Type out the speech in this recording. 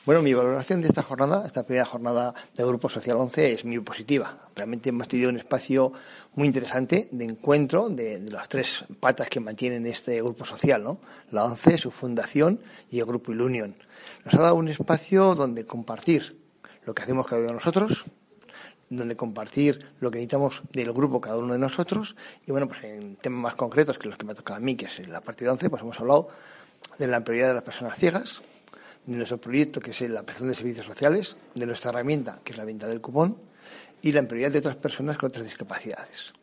Bueno, mi valoración de esta jornada, esta primera jornada del Grupo Social 11, es muy positiva. Realmente hemos tenido un espacio muy interesante de encuentro de las tres patas que mantienen este grupo social, ¿no? La 11, su fundación y el Grupo Ilunion. Nos ha dado un espacio donde compartir lo que hacemos cada uno de nosotros, donde compartir lo que necesitamos del grupo cada uno de nosotros, y bueno, pues en temas más concretos que los que me ha tocado a mí, que es la parte de 11, pues hemos hablado de la prioridad de las personas ciegas, de nuestro proyecto, que es la prestación de servicios sociales, de nuestra herramienta, que es la venta del cupón, y la prioridad de otras personas con otras discapacidades.